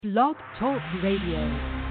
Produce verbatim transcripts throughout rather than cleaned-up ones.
Blog Talk Radio.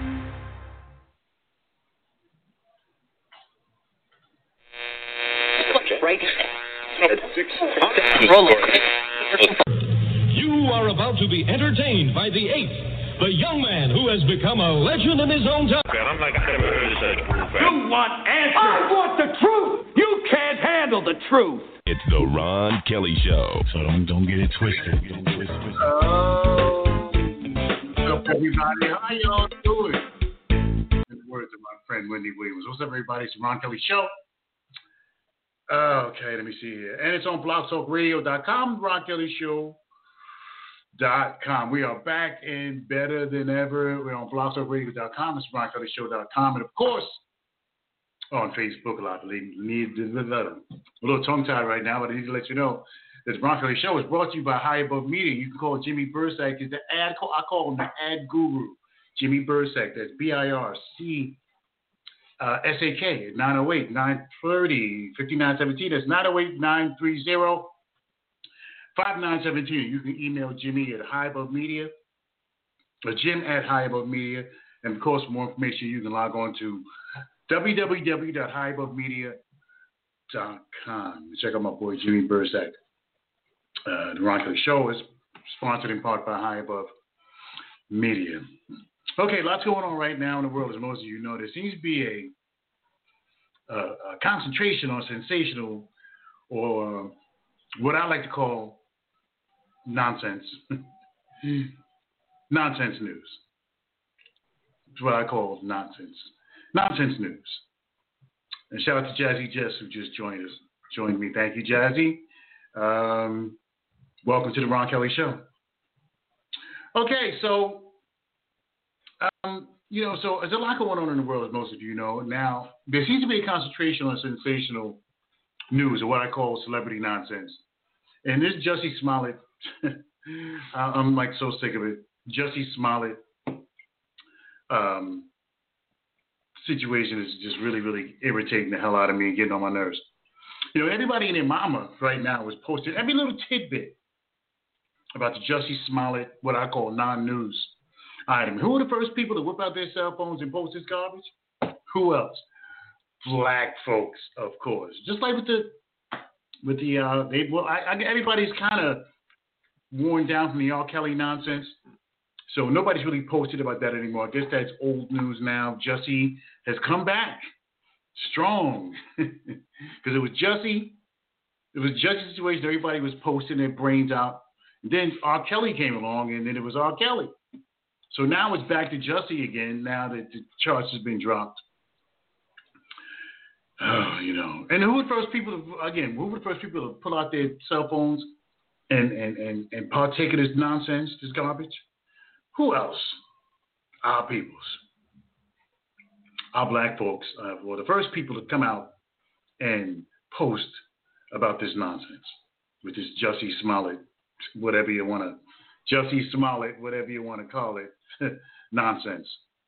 You are about to be entertained by the eighth, the young man who has become a legend in his own time. I'm like, I never heard of such group. You want answers? I want the truth. You can't handle the truth. It's the Ron Kelly Show. So don't don't get it twisted. Don't get it twisted. Oh, what's up, everybody? How y'all doing? In the words of my friend Wendy Williams. What's up, everybody? It's the Ron Kelly Show. Uh, okay, let me see here. And it's on blog talk radio dot com, Ron Kelly Show dot com. We are back and better than ever. We're on blog talk radio dot com. It's Ron Kelly Show dot com. And, of course, on Facebook a lot. Believe me, a little tongue-tied right now, but I need to let you know that the Ron Kelly Show is brought to you by High Above Media. You can call Jimmy Bursack. He's the ad, I call him the ad guru. Jimmy Bursack. That's B I R C S A K, nine oh eight, nine thirty, fifty-nine seventeen. That's nine oh eight, nine three zero, five nine one seven. You can email Jimmy at High Above Media, or Jim at High Above Media. And, of course, for more information, you can log on to w w w dot high above media dot com. Check out my boy Jimmy Bursack. Uh, the Ron Kelly Show is sponsored in part by High Above Media. Okay, lots going on right now in the world, as most of you know. There seems to be a, a, a concentration on sensational, or what I like to call nonsense, nonsense news. It's what I call nonsense. Nonsense news. And shout out to Jazzy Jess, who just joined us, joined me. Thank you, Jazzy. Um, welcome to the Ron Kelly Show. Okay, so, um, you know, so there's a lot going on in the world, as most of you know. Now, there seems to be a concentration on sensational news, or what I call celebrity nonsense. And this Jussie Smollett, I'm like so sick of it. Jussie Smollett, um, situation is just really, really irritating the hell out of me and getting on my nerves. You know, everybody and their mama right now is posting every little tidbit about the Jussie Smollett, what I call non-news item. Who are the first people to whip out their cell phones and post this garbage? Who else? Black folks, of course. Just like with the, with the, uh, they, well, I, I, everybody's kind of worn down from the R. Kelly nonsense. So nobody's really posted about that anymore. I guess that's old news now. Jussie has come back strong because it was Jussie. It was Jussie's situation. Everybody was posting their brains out. And then R. Kelly came along, and then it was R. Kelly. So now it's back to Jussie again. Now that the charge has been dropped. Oh, you know. And who were the first people to, again? Who were the first people to pull out their cell phones and and and, and partake of this nonsense, this garbage? Who else? Our peoples. Our black folks uh, were the first people to come out and post about this nonsense with this Jussie Smollett, whatever you want to, Jussie Smollett, whatever you want to call it, nonsense.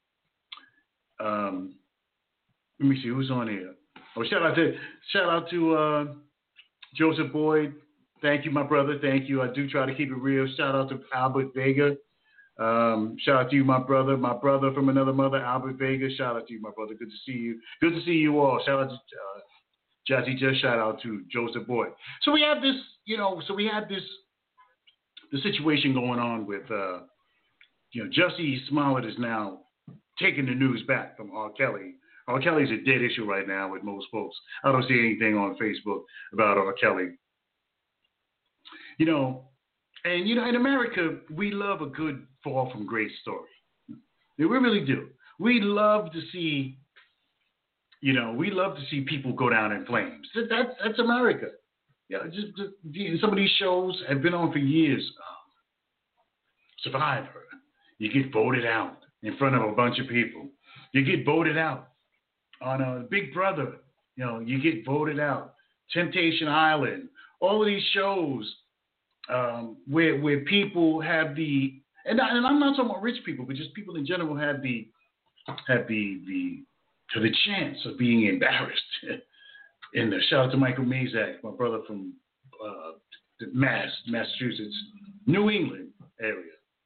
Um, let me see who's on here. Oh, shout out to shout out to uh, Joseph Boyd. Thank you, my brother. Thank you. I do try to keep it real. Shout out to Albert Vega. Um, shout out to you, my brother, my brother from another mother, Albert Vega. Shout out to you, my brother. Good to see you. Good to see you all. Shout out to uh, Jazzy. Just shout out to Joseph Boyd. So we have this, you know. So we have this, the situation going on with, uh, you know, Jussie Smollett is now taking the news back from R. Kelly. R. Kelly's a dead issue right now with most folks. I don't see anything on Facebook about R. Kelly. You know. And, you know, in America, we love a good fall from grace story. We really do. We love to see, you know, we love to see people go down in flames. That's, that's America. Yeah, just, just some of these shows have been on for years. Um, Survivor. You get voted out in front of a bunch of people. You get voted out on a Big Brother. You know, you get voted out. Temptation Island. All of these shows. Um, where where people have the and, I, and I'm not talking about rich people, but just people in general have the have the the to the chance of being embarrassed. In the shout out to Michael Mazak, my brother from uh, Mass, Massachusetts, New England area.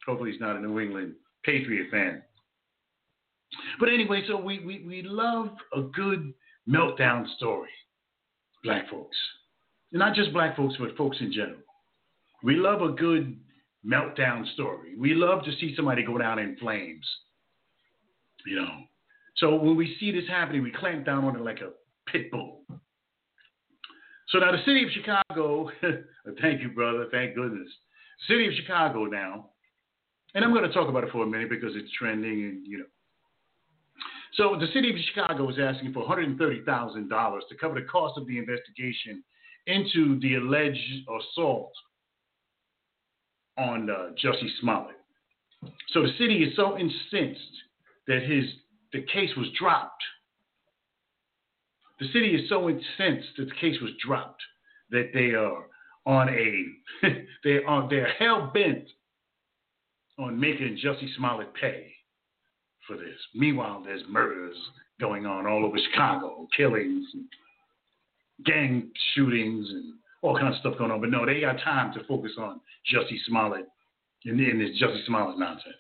Hopefully he's not a New England Patriot fan. But anyway, so we, we, we love a good meltdown story, black folks. And not just black folks, but folks in general. We love a good meltdown story. We love to see somebody go down in flames, you know. So when we see this happening, we clamp down on it like a pit bull. So now the city of Chicago, thank you, brother, thank goodness. City of Chicago now, and I'm going to talk about it for a minute because it's trending and, you know. So the city of Chicago is asking for one hundred thirty thousand dollars to cover the cost of the investigation into the alleged assault on uh, Jussie Smollett. So the city is so incensed that his the case was dropped. The city is so incensed that the case was dropped that they are on a they are they're hell bent on making Jussie Smollett pay for this. Meanwhile, there's murders going on all over Chicago, killings, and gang shootings, and all kinds of stuff going on. But no, they got time to focus on Jussie Smollett and then this Jussie Smollett nonsense.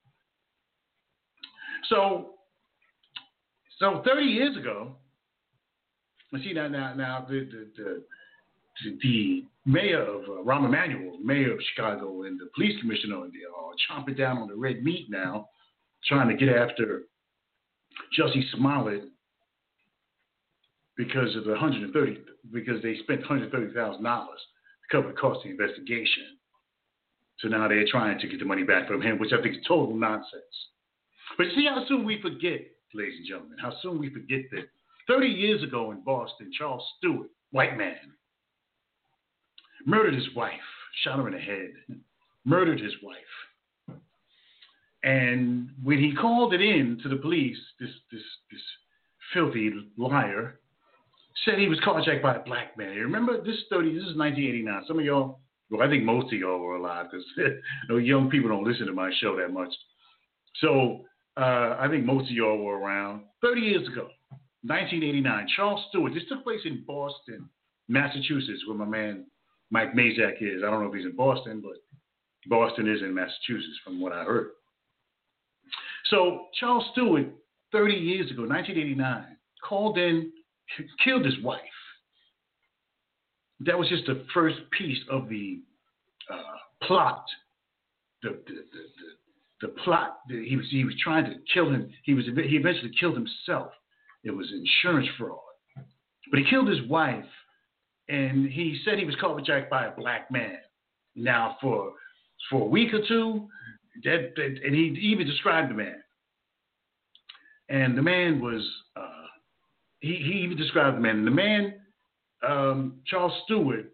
So, so thirty years ago, let's see now, now, now the the the, the mayor of uh, Rahm Emanuel, mayor of Chicago, and the police commissioner are chomping down on the red meat now, trying to get after Jussie Smollett because of the one hundred thirty, because they spent one hundred thirty thousand dollars to cover the cost of the investigation. So now they're trying to get the money back from him, which I think is total nonsense. But see how soon we forget, ladies and gentlemen, how soon we forget that thirty years ago in Boston, Charles Stewart, white man, murdered his wife, shot her in the head, murdered his wife. And when he called it in to the police, this this this filthy liar said he was carjacked by a black man. You remember this thirty? This is nineteen eighty-nine. Some of y'all, well, I think most of y'all were alive because you know, young people don't listen to my show that much. So uh, I think most of y'all were around. thirty years ago, nineteen eighty-nine, Charles Stewart. This took place in Boston, Massachusetts, where my man Mike Mazak is. I don't know if he's in Boston, but Boston is in Massachusetts, from what I heard. So Charles Stewart, thirty years ago, nineteen eighty-nine, called in, killed his wife. That was just the first piece of the uh, plot. The the, the the the plot. The, he was he was trying to kill him. He was he eventually killed himself. It was insurance fraud. But he killed his wife, and he said he was carjacked by a black man. Now for for a week or two. That, that, and he even described the man. And the man was, uh, he, he even described the man. And the man, um, Charles Stewart,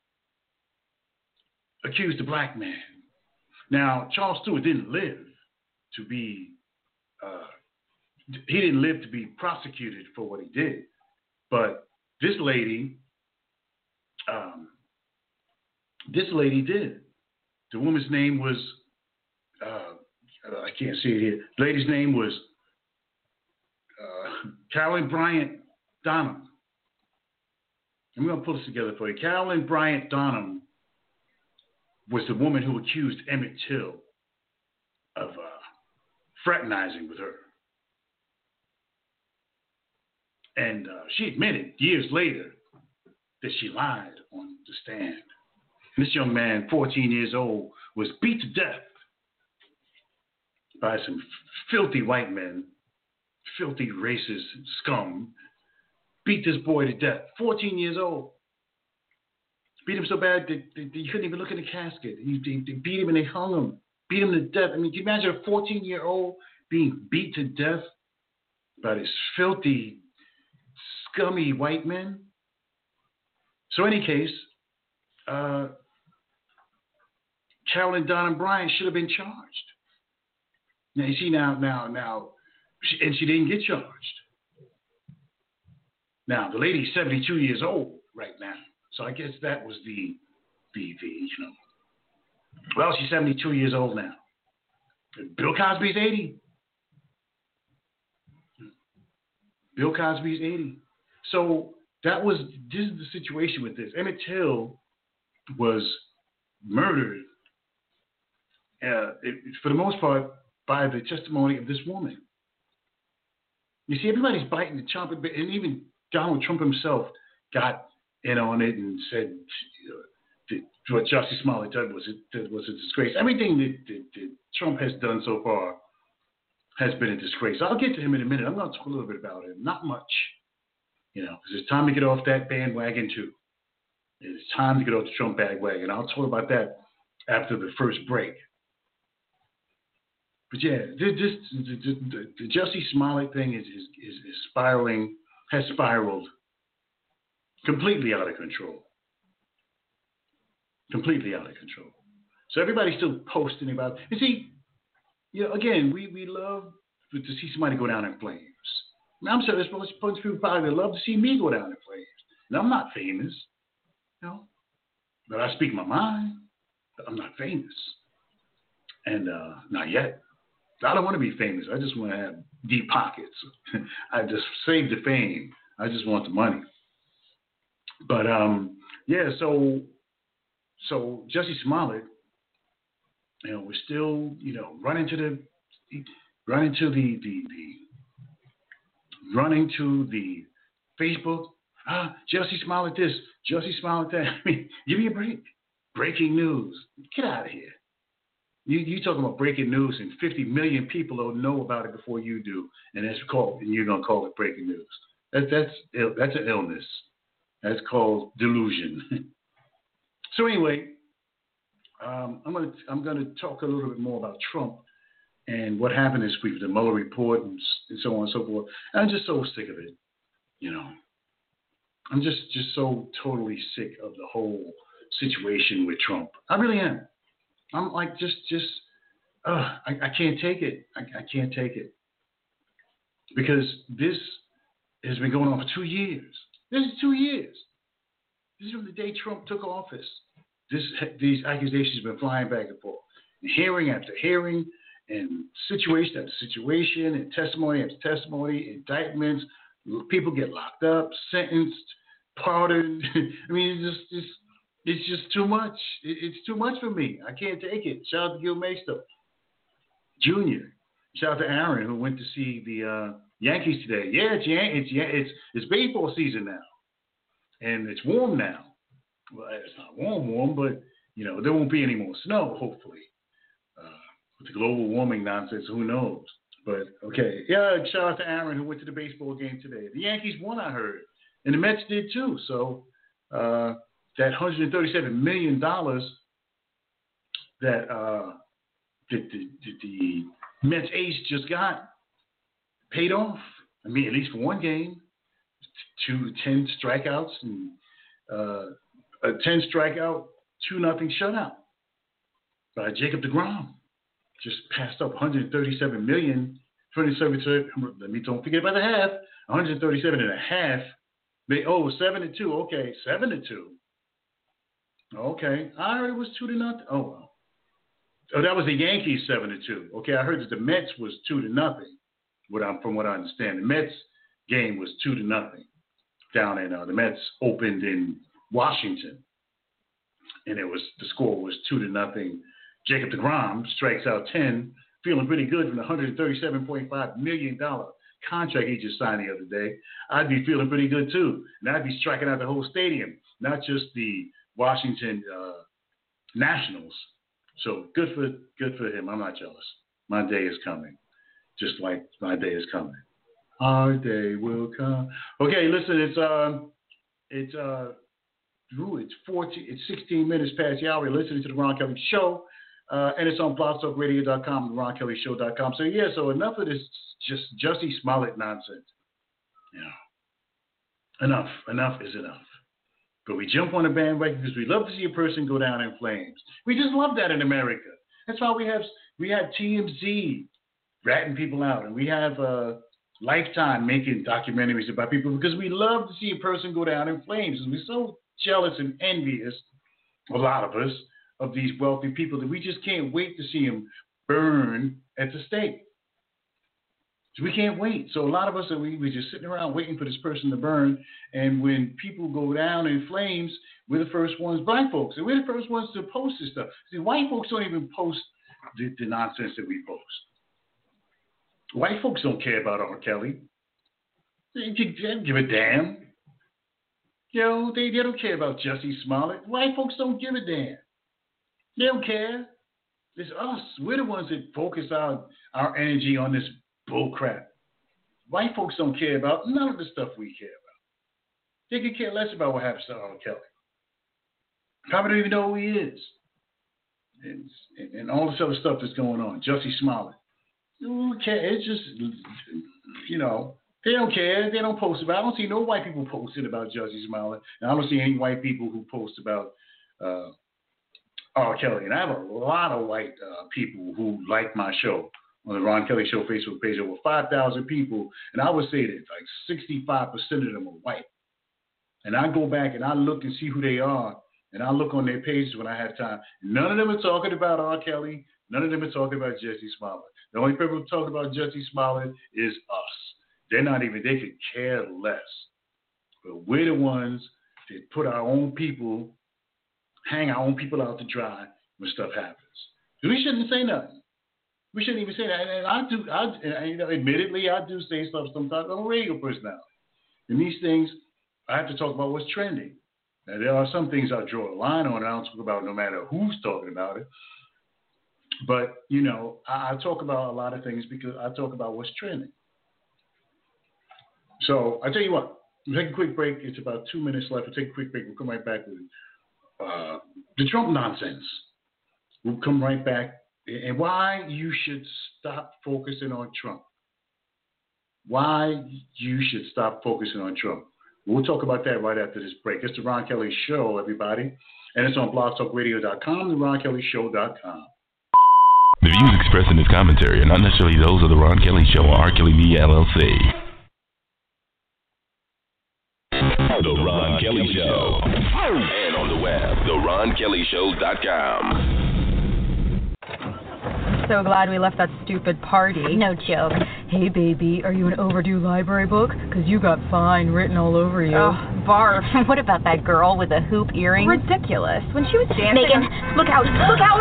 accused the black man. Now, Charles Stewart didn't live to be, uh, he didn't live to be prosecuted for what he did. But this lady, um, this lady did. The woman's name was, Uh, I can't see it here. The lady's name was uh, Carolyn Bryant Donham. I'm going to pull this together for you. Carolyn Bryant Donham was the woman who accused Emmett Till of uh, fraternizing with her. And uh, she admitted years later that she lied on the stand. And this young man, fourteen years old, was beat to death by some filthy white men, filthy racist scum, beat this boy to death, fourteen years old. Beat him so bad that, that, that you couldn't even look in the casket. He, they, they beat him and they hung him, beat him to death. I mean, can you imagine a fourteen-year-old being beat to death by this filthy, scummy white men? So in any case, uh, Carolyn Donham Bryant should have been charged. Now, you see, now, now, now, she, and she didn't get charged. Now, the lady's seventy-two years old right now. So I guess that was the, the, the, you know, well, she's seventy-two years old now. Bill Cosby's eighty. Bill Cosby's eighty. So that was, this is the situation with this. Emmett Till was murdered uh, it, for the most part, by the testimony of this woman. You see, everybody's biting the chomping bit, and even Donald Trump himself got in on it and said uh, what Jussie Smollett did was it was a disgrace. Everything that, that, that Trump has done so far has been a disgrace. I'll get to him in a minute. I'm going to talk a little bit about him. Not much, you know, because it's time to get off that bandwagon too. It's time to get off the Trump bandwagon. I'll talk about that after the first break. But yeah, this, this the, the, the Jussie Smollett thing is, is is is spiraling, has spiraled completely out of control. Completely out of control. So everybody's still posting about. You see, you know, again, we, we love to see somebody go down in flames. I mean, I'm sure there's a bunch of people probably that love to see me go down in flames. And I'm not famous, you know, but I speak my mind. But I'm not famous, and uh, not yet. I don't want to be famous. I just want to have deep pockets. I just save the fame. I just want the money. But um, yeah, so so Jussie Smollett, you know, we're still, you know, running to the running to the the, the running to the Facebook. Ah, Jussie Smollett this, Jussie Smollett that. I mean, give me a break. Breaking news. Get out of here. You you talking about breaking news, and fifty million people don't know about it before you do, and that's called, and you're gonna call it breaking news. That's that's that's an illness. That's called delusion. So anyway, um, I'm gonna I'm gonna talk a little bit more about Trump and what happened this week with the Mueller report and, and so on and so forth. And I'm just so sick of it. You know, I'm just just so totally sick of the whole situation with Trump. I really am. I'm like, just, just, uh, I, I can't take it. I, I can't take it. Because this has been going on for two years. This is two years. This is from the day Trump took office. This, these accusations have been flying back and forth. And hearing after hearing, and situation after situation, and testimony after testimony, indictments, people get locked up, sentenced, pardoned. I mean, it's just, it's, It's just too much. It's too much for me. I can't take it. Shout out to Gil Masto Junior Shout out to Aaron, who went to see the uh, Yankees today. Yeah, it's, it's it's it's baseball season now, and it's warm now. Well, it's not warm, warm, but you know there won't be any more snow. Hopefully, uh, with the global warming nonsense, who knows? But okay, yeah. Shout out to Aaron, who went to the baseball game today. The Yankees won, I heard, and the Mets did too. So. Uh, That one hundred thirty-seven million dollars that uh, the, the, the Mets ace just got paid off. I mean, at least for one game, two, ten strikeouts and uh, a ten strikeout, two nothing shutout by Jacob deGrom. Just passed up one hundred thirty-seven million dollars. Let me don't forget about the half. one hundred thirty-seven and a half. They oh seven to two. Okay, seven to two. Okay, I heard it was two to nothing. Oh well. Oh, that was the Yankees seven to two. Okay, I heard that the Mets was two to nothing. What I'm from what I understand, the Mets game was two to nothing down in uh, the Mets opened in Washington, and it was the score was two to nothing. Jacob deGrom strikes out ten, feeling pretty good from the one hundred thirty-seven point five million dollar contract he just signed the other day. I'd be feeling pretty good too, and I'd be striking out the whole stadium, not just the Washington uh, Nationals. So good for good for him. I'm not jealous. My day is coming, just like my day is coming. Our day will come. Okay, listen. It's uh, it's uh, Drew. It's fourteen. It's sixteen minutes past the hour. You're listening to the Ron Kelly Show, uh, and it's on blog talk radio dot com and ron kelly show dot com. So yeah. So enough of this just Jussie Smollett nonsense. Yeah. Enough. Enough is enough. But we jump on the bandwagon because we love to see a person go down in flames. We just love that in America. That's why we have we have T M Z ratting people out, and we have uh, Lifetime making documentaries about people because we love to see a person go down in flames. And we're so jealous and envious, a lot of us, of these wealthy people that we just can't wait to see them burn at the stake. So we can't wait. So a lot of us, are we, we're just sitting around waiting for this person to burn. And when people go down in flames, we're the first ones, black folks, and we're the first ones to post this stuff. See, white folks don't even post the, the nonsense that we post. White folks don't care about R. Kelly. They, they don't give a damn. You know, they, they don't care about Jussie Smollett. White folks don't give a damn. They don't care. It's us. We're the ones that focus our, our energy on this bull crap. White folks don't care about none of the stuff we care about. They could care less about what happens to R. Kelly. Probably don't even know who he is. And, and, and all this other stuff that's going on. Jussie Smollett. Who cares? It's just, you know, they don't care. They don't post about it. I don't see no white people posting about Jussie Smollett. And I don't see any white people who post about uh, R. Kelly. And I have a lot of white uh, people who like my show on the Ron Kelly Show Facebook page. Over five thousand people. And I would say that like sixty-five percent of them are white. And I go back and I look and see who they are. And I look on their pages when I have time. None of them are talking about R. Kelly. None of them are talking about Jussie Smollett. The only people who talk about Jussie Smollett is us. They're not even, they could care less. But we're the ones that put our own people, hang our own people out to dry when stuff happens. So we shouldn't say nothing. We shouldn't even say that. And I do, I, and, you know, admittedly, I do say stuff sometimes. I'm a radio personality. And these things, I have to talk about what's trending. Now, there are some things I draw a line on, and I don't talk about no matter who's talking about it. But, you know, I, I talk about a lot of things because I talk about what's trending. So I tell you what, we'll take a quick break. It's about two minutes left. We'll take a quick break. We'll come right back with uh, the Trump nonsense. We'll come right back. And why you should stop focusing on Trump. Why you should stop focusing on Trump. We'll talk about that right after this break. It's the Ron Kelly Show, everybody. And it's on blog talk radio dot com, the ron kelly show dot com. The views expressed in this commentary are not necessarily those of the Ron Kelly Show or R. Kelly Media, L L C. The Ron Kelly Show. And on the web, the ron kelly show dot com. I'm so glad we left that stupid party. No joke. Hey, baby, are you an overdue library book? Because you got fine written all over you. Oh, barf. What about that girl with the hoop earrings? Ridiculous. When she was dancing... Megan, on... look out! Look out!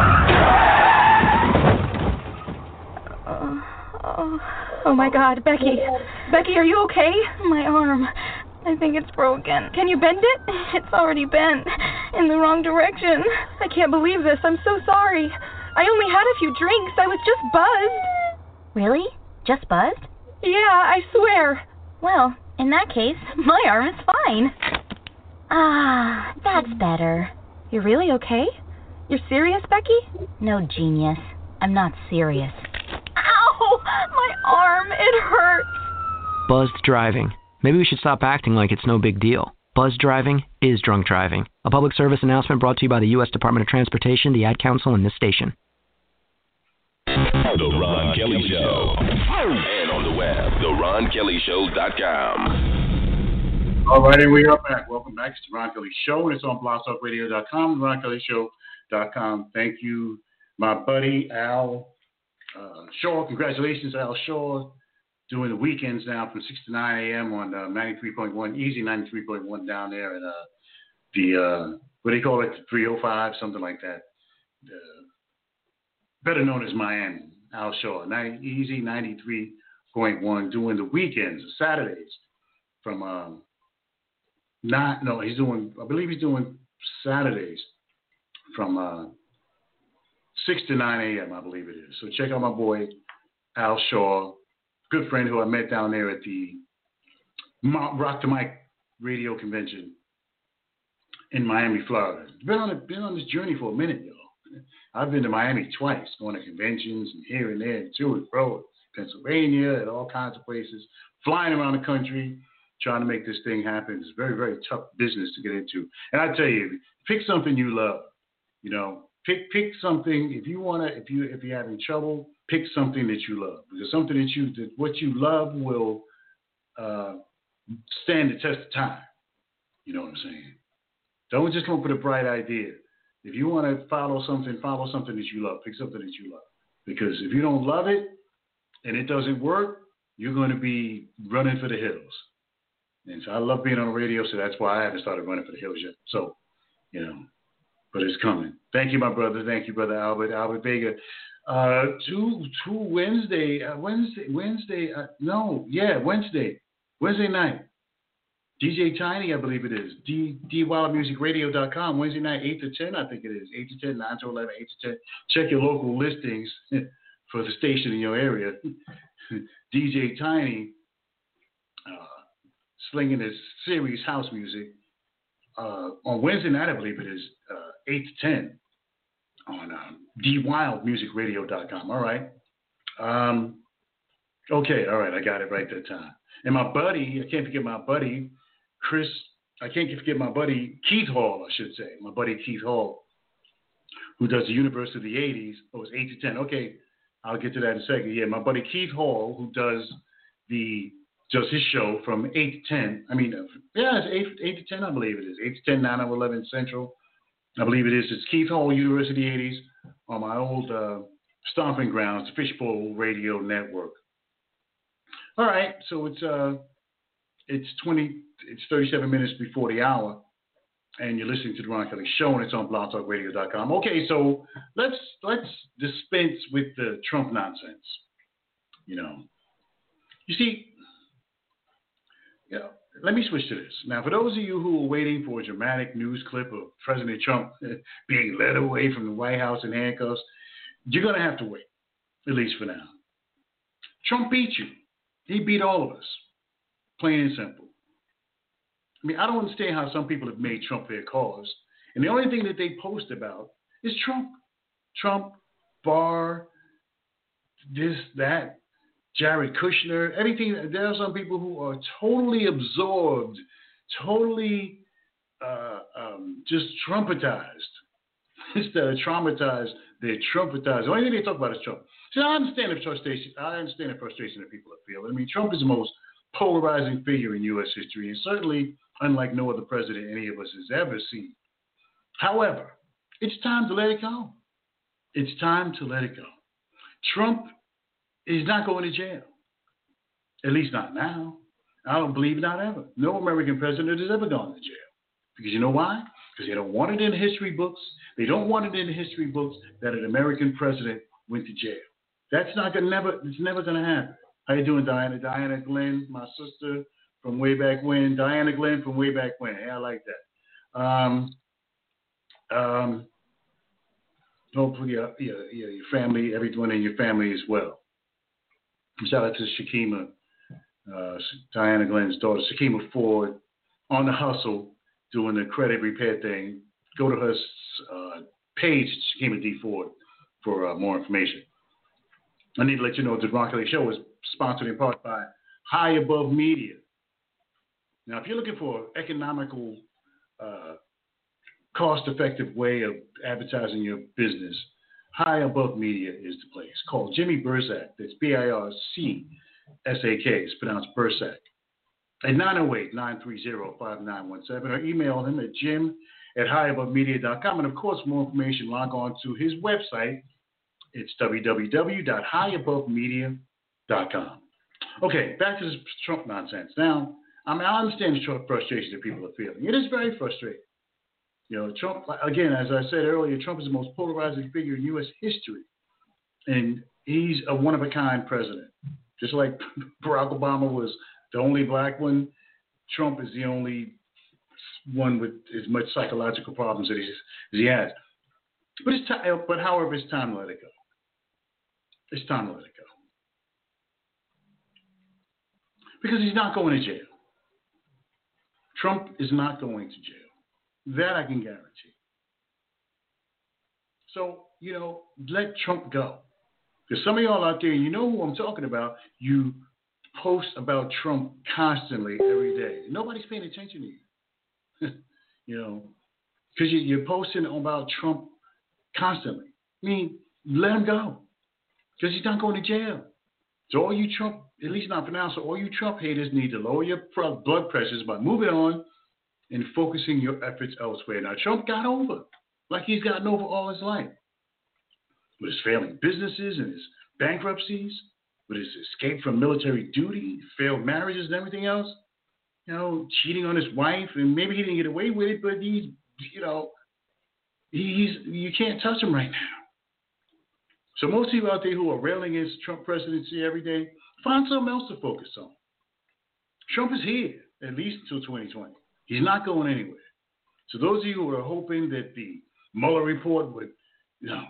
Oh, oh, oh, my God. Becky. Becky, are you okay? My arm. I think it's broken. Can you bend it? It's already bent. In the wrong direction. I can't believe this. I'm so sorry. I only had a few drinks. I was just buzzed. Really? Just buzzed? Yeah, I swear. Well, in that case, my arm is fine. Ah, that's better. You're really okay? You're serious, Becky? No, genius. I'm not serious. Ow! My arm, it hurts. Buzzed driving. Maybe we should stop acting like it's no big deal. Buzzed driving is drunk driving. A public service announcement brought to you by the U S Department of Transportation, the Ad Council, and this station. The Ron Kelly Show. And on the web, the ron kelly show dot com. All right, and we are back. Welcome back to the Ron Kelly Show. It's on blog talk radio dot com, the ron kelly show dot com. Thank you, my buddy, Al uh, Shaw. Congratulations, Al Shaw. Doing the weekends now from six to nine a.m. on uh, ninety-three point one, Easy ninety-three point one down there at uh, the, uh, what do you call it, the three oh five, something like that. Uh, better known as Miami, Al Shaw. ninety, Easy ninety-three point one, doing the weekends, Saturdays, from, um, not, no, he's doing, I believe he's doing Saturdays from uh, six to nine a.m., I believe it is. So check out my boy, Al Shaw. Good friend who I met down there at the Rock the Mic radio convention in Miami, Florida. Been on a, been on this journey for a minute, y'all. I've been to Miami twice, going to conventions and here and there, and to and fro, Pennsylvania, and all kinds of places, flying around the country, trying to make this thing happen. It's a very, very tough business to get into. And I tell you, pick something you love. You know, pick pick something. If you wanna, if you if you're having trouble, pick something that you love, because something that you that what you love will uh, stand the test of time. You know what I'm saying? Don't just come up with a bright idea. If you want to follow something, follow something that you love. Pick something that you love, because if you don't love it and it doesn't work, you're going to be running for the hills. And so I love being on the radio, so that's why I haven't started running for the hills yet. So, you know, but it's coming. Thank you, my brother. Thank you, brother Albert. Albert Vega. Uh, two, two Wednesday, uh, Wednesday, Wednesday. Uh, no, yeah, Wednesday, Wednesday night. D J Tiny, I believe it is. D D wild music radio dot com. Wednesday night, eight to ten, I think it is. eight to ten, nine to eleven, eight to ten. Check your local listings for the station in your area. D J Tiny, uh, slinging his serious house music. Uh, on Wednesday night, I believe it is, uh, eight to ten on um, D wild music radio dot com. All right. Um, okay, all right, I got it right that time. And my buddy, I can't forget my buddy, Chris, I can't forget my buddy Keith Hall, I should say. My buddy Keith Hall, who does the Universe of the eighties. Oh, it's eight to ten. Okay, I'll get to that in a second. Yeah, my buddy Keith Hall, who does the does his show from eight to ten. I mean, yeah, it's eight, eight to ten, I believe it is. eight to ten, nine to eleven Central. I believe it is. It's Keith Hall, Universe of the eighties, on my old uh, stomping grounds, Fishbowl Radio Network. All right, so it's uh, it's twenty, it's thirty-seven minutes before the hour, and you're listening to the Ron Kelly Show, and it's on blog talk radio dot com. Okay, so let's let's dispense with the Trump nonsense. You know, you see, you know, let me switch to this now. For those of you who are waiting for a dramatic news clip of President Trump being led away from the White House in handcuffs, you're gonna have to wait, at least for now. Trump beat you. He beat all of us, plain and simple. I mean, I don't understand how some people have made Trump their cause. And the only thing that they post about is Trump. Trump, Barr, this, that, Jared Kushner, everything. There are some people who are totally absorbed, totally uh, um, just Trumpetized. Instead of traumatized, they're Trumpetized. The only thing they talk about is Trump. See, I understand the frustration. I understand the frustration that people are feeling. I mean, Trump is the most polarizing figure in U S history, and certainly unlike no other president any of us has ever seen. However, it's time to let it go. It's time to let it go. Trump is not going to jail, at least not now. I don't believe not ever. No American president has ever gone to jail. Because you know why? Because they don't want it in the history books. They don't want it in the history books that an American president went to jail. That's not gonna never. It's never gonna happen. How you doing, Diana? Diana Glenn, my sister from way back when. Diana Glenn from way back when. Yeah, I like that. Um, um, hopefully, your, your, your family, everyone in your family as well. Shout out to Shakima, uh, Diana Glenn's daughter, Shakima Ford, on the hustle, doing the credit repair thing. Go to her uh, page, Shakima D. Ford, for uh, more information. I need to let you know the Ron Kelly Show is sponsored in part by High Above Media. Now, if you're looking for an economical, uh, cost-effective way of advertising your business, High Above Media is the place. Call Jimmy Burzak. That's B I R C S A K. It's pronounced Burzak. At nine oh eight, nine three zero, five nine one seven, or email him at jim at high above media dot com. And, of course, for more information, log on to his website. It's w w w dot high above media dot com. Okay, back to this Trump nonsense. Now, I mean, I understand the Trump frustration that people are feeling. It is very frustrating. You know, Trump, again, as I said earlier, Trump is the most polarizing figure in U S history. And he's a one-of-a-kind president. Just like Barack Obama was the only black one, Trump is the only one with as much psychological problems as he has. But, it's t- but however, it's time to let it go. It's time to let it go. Because he's not going to jail. Trump is not going to jail. That I can guarantee. So, you know, let Trump go. Because some of y'all out there, you know who I'm talking about, you post about Trump constantly every day. Nobody's paying attention to you. You know, because you, you're posting about Trump constantly. I mean, let him go. Because he's not going to jail. So all you Trump, at least not for now, so all you Trump haters need to lower your blood pressures by moving on and focusing your efforts elsewhere. Now, Trump got over like he's gotten over all his life. With his failing businesses and his bankruptcies, with his escape from military duty, failed marriages and everything else, you know, cheating on his wife, and maybe he didn't get away with it, but he's, you know, he's you can't touch him right now. So most people out there who are railing against Trump presidency every day, find something else to focus on. Trump is here at least until twenty twenty. He's not going anywhere. So those of you who are hoping that the Mueller report would, no,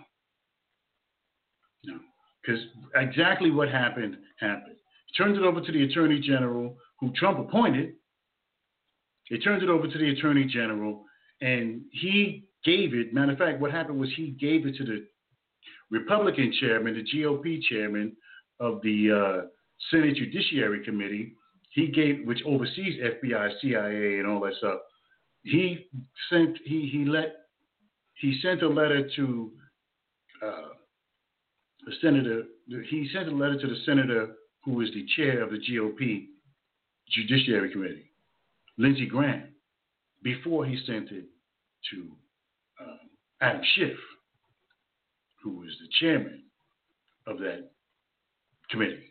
no, because exactly what happened happened. He turned it over to the Attorney General, who Trump appointed. He turned it over to the Attorney General, and he gave it. Matter of fact, what happened was he gave it to the Republican chairman, the G O P chairman of the uh, Senate Judiciary Committee. He gave, which oversees F B I, C I A, and all that stuff. He sent he he let he sent a letter to uh, the senator. He sent a letter to the senator who is the chair of the G O P Judiciary Committee, Lindsey Graham, before he sent it to uh, Adam Schiff, who was the chairman of that committee.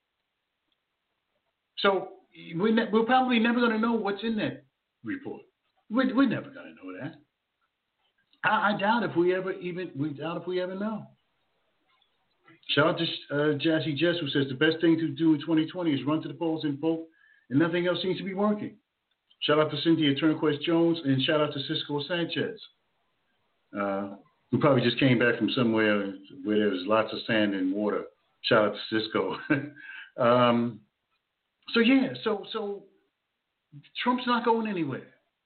So we're, ne- we're probably never going to know what's in that report. We're, we're never going to know that. I, I doubt if we ever even we doubt if we ever know. Shout out to uh, Jazzy Jess, who says the best thing to do in twenty twenty is run to the polls and vote, and nothing else seems to be working. Shout out to Cynthia Turnquest Jones, and shout out to Cisco Sanchez, uh, who probably just came back from somewhere where there was lots of sand and water. Shout out to Cisco. um, so yeah, so so Trump's not going anywhere.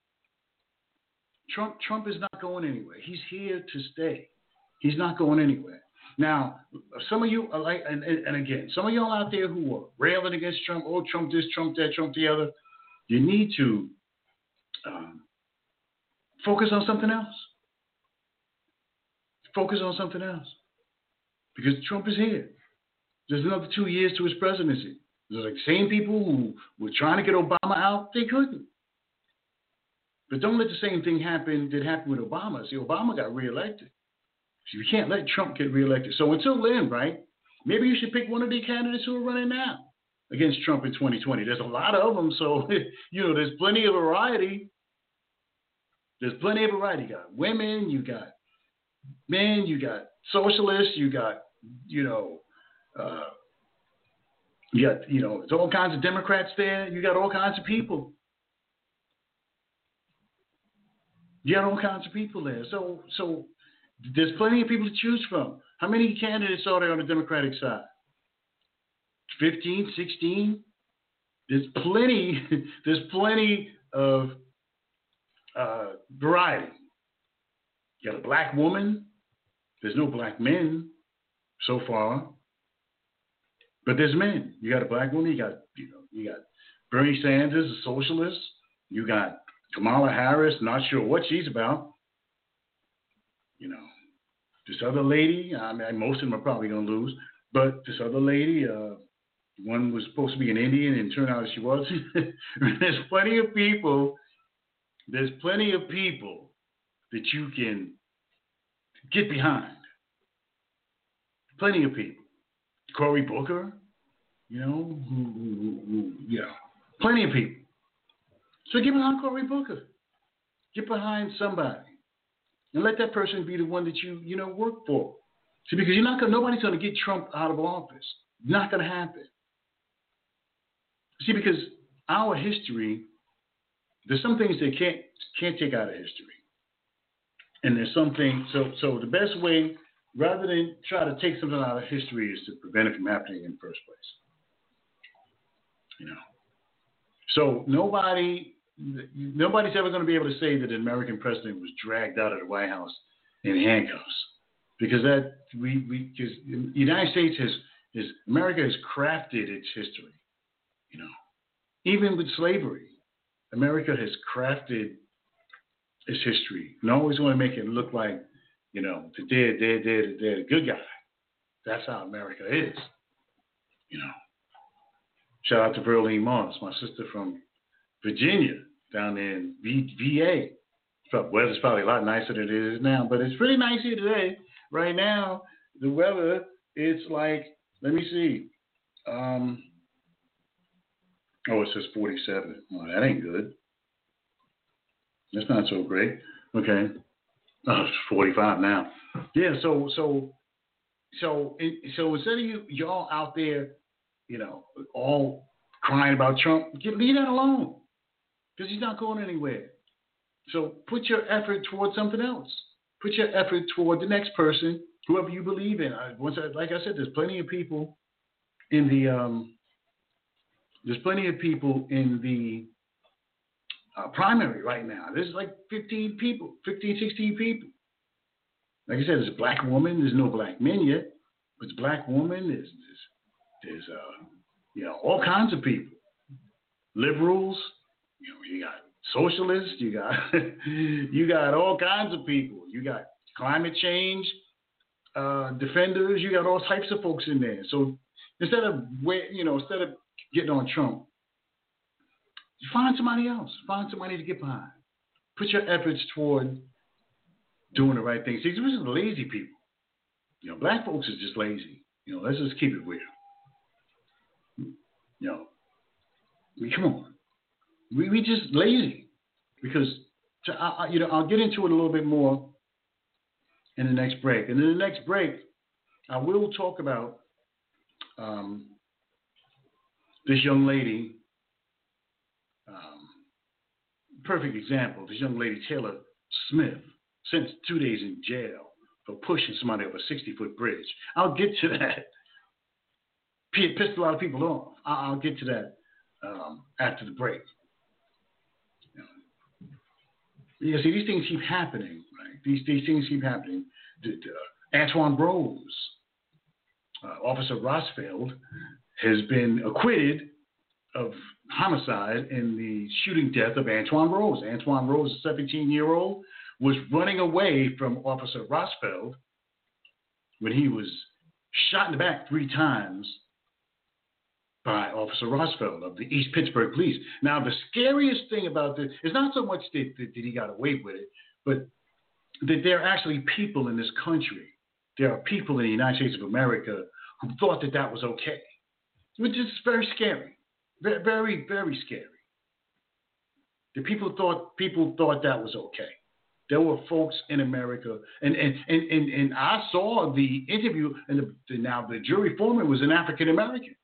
Trump Trump is not going anywhere. He's here to stay. He's not going anywhere. Now, some of you are like, and, and again, some of y'all out there who are railing against Trump, oh, Trump this, Trump that, Trump the other, you need to um, focus on something else. Focus on something else. Because Trump is here. There's another two years to his presidency. There's like same people who were trying to get Obama out, they couldn't. But don't let the same thing happen that happened with Obama. See, Obama got reelected. So you can't let Trump get reelected. So until then, right, maybe you should pick one of the candidates who are running now against Trump in twenty twenty. There's a lot of them, so, you know, there's plenty of variety. There's plenty of variety. You got women, you got men, you got socialists, you got, you know, uh, you got, you know, there's all kinds of Democrats there. You got all kinds of people. You got all kinds of people there. So, so there's plenty of people to choose from. How many candidates are there on the Democratic side? fifteen, sixteen? There's plenty, there's plenty of uh, variety. You got a black woman. There's no black men so far. But there's men. You got a black woman, you got, you know, you got Bernie Sanders, a socialist. You got Kamala Harris, not sure what she's about. You know, this other lady, I mean, most of them are probably going to lose, but this other lady, uh, one was supposed to be an Indian and turned out she was. There's plenty of people, there's plenty of people that you can get behind. Plenty of people. Cory Booker, you know, who, who, who, you know, plenty of people. So get behind Cory Booker. Get behind somebody. And let that person be the one that you, you know, work for. See, because you're not gonna, nobody's going to get Trump out of office. Not going to happen. See, because our history, there's some things that can't can't take out of history. And there's some things, so, so the best way, rather than try to take something out of history, is to prevent it from happening in the first place. You know. So nobody, nobody's ever going to be able to say that an American president was dragged out of the White House in handcuffs, because that we we because the United States has is America has crafted its history. You know, even with slavery, America has crafted its history, and always want to make it look like, you know, the dead, dead, dead, dead, a good guy. That's how America is. You know. Shout out to Verlene Moss, my sister from Virginia, down there in v- VA. The weather's probably a lot nicer than it is now, but it's pretty nice here today. Right now, the weather, it's like, let me see. Um, oh, it says forty-seven. Oh, that ain't good. That's not so great. Okay. Oh, forty-five now. Yeah. So so so so instead of you y'all out there, you know, all crying about Trump, get, leave that alone, because he's not going anywhere. So put your effort towards something else. Put your effort toward the next person, whoever you believe in. I, once, I, like I said, there's plenty of people in the um, there's plenty of people in the uh, primary right now. There's like fifteen people, fifteen, sixteen people. Like I said, there's a black woman. There's no black men yet, but it's a black woman. There's there's, there's uh, you know, all kinds of people. Liberals. You know, you got socialists. You got you got all kinds of people. You got climate change uh, defenders. You got all types of folks in there. So instead of you know, instead of getting on Trump, find somebody else. Find somebody to get behind. Put your efforts toward doing the right thing. See, these are the lazy people. You know, black folks is just lazy. You know, let's just keep it real. You know, we come on. We we just lazy because to, I, you know I'll get into it a little bit more in the next break. And in the next break, I will talk about um, this young lady. Um, perfect example. This young lady Taylor Smith, sentenced two days in jail for pushing somebody over a sixty-foot bridge. I'll get to that. It pissed a lot of people off. I'll get to that um, after the break. Yeah, see, these things keep happening, right? These these things keep happening. The, the, Antwon Rose, uh, Officer Rosfeld, has been acquitted of homicide in the shooting death of Antwon Rose. Antwon Rose, a seventeen-year-old, was running away from Officer Rosfeld when he was shot in the back three times by Officer Rosfeld of the East Pittsburgh Police. Now, the scariest thing about this is not so much that, that, that he got away with it, but that there are actually people in this country, there are people in the United States of America who thought that that was okay, which is very scary, very, very, very scary. The people thought people thought that was okay. There were folks in America, and and and and, and I saw the interview, and the, the, now the jury foreman was an African American.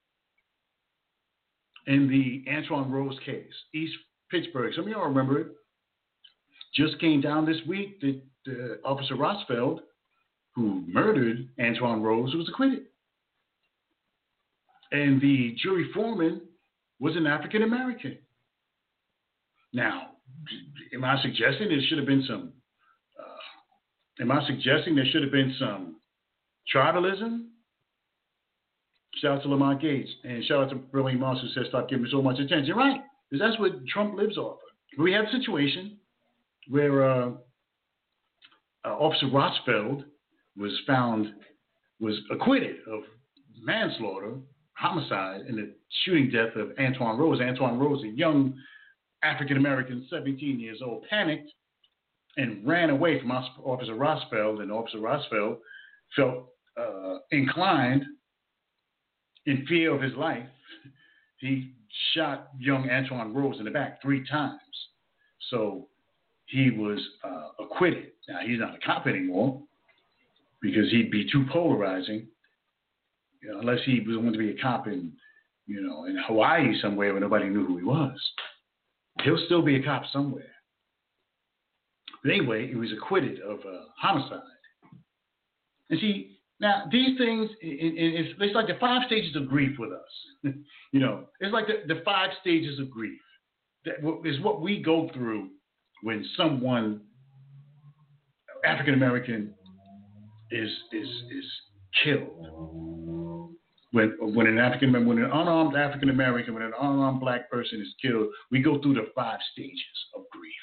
In the Antwon Rose case, East Pittsburgh, some of y'all remember it, just came down this week that uh, Officer Rosfeld, who murdered Antwon Rose, was acquitted. And the jury foreman was an African American. Now, am I suggesting there should have been some, uh, am I suggesting there should have been some tribalism? Shout out to Lamont Gates, and shout out to Brilliant Moss, who says stop giving so much attention. You're right, because that's what Trump lives off of. We had a situation where uh, uh, Officer Rosfeld was found, was acquitted of manslaughter, homicide, in the shooting death of Antwon Rose. Antwon Rose, a young African-American, seventeen years old, panicked and ran away from Officer Rosfeld, and Officer Rosfeld felt uh, inclined, in fear of his life, he shot young Antwon Rose in the back three times. So he was uh, acquitted. Now, he's not a cop anymore because he'd be too polarizing, you know, unless he was going to be a cop in, you know, in Hawaii somewhere where nobody knew who he was. He'll still be a cop somewhere. But anyway, he was acquitted of uh, homicide. And see, now, these things, it's, it's like the five stages of grief with us. You know, it's like the, the five stages of grief. That is what we go through when someone, African-American, is is is killed. When when an African when an unarmed African-American, when an unarmed black person is killed, we go through the five stages of grief.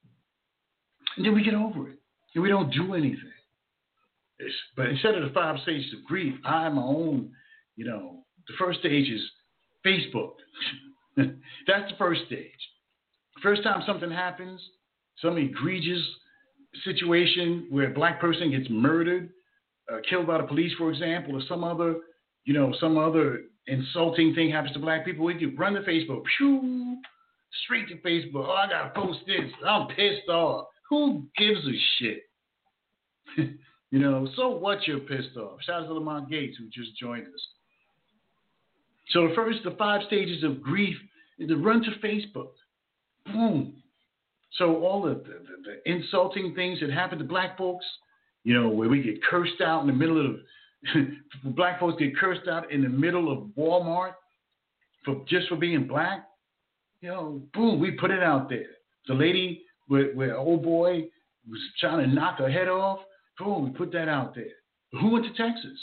And then we get over it. And we don't do anything. It's, but instead of the five stages of grief, I have my own, you know, the first stage is Facebook. That's the first stage. First time something happens, some egregious situation where a black person gets murdered, uh, killed by the police, for example, or some other, you know, some other insulting thing happens to black people, we do run to Facebook, pew, straight to Facebook. Oh, I gotta post this. I'm pissed off. Who gives a shit? You know, so what you're pissed off. Shout out to Lamont Gates, who just joined us. So the first, the five stages of grief is to run to Facebook. Boom. So all the, the, the, the insulting things that happen to black folks, you know, where we get cursed out in the middle of, black folks get cursed out in the middle of Walmart for just for being black. You know, boom, we put it out there. The lady where, where old boy was trying to knock her head off, boom, we put that out there. Who went to Texas?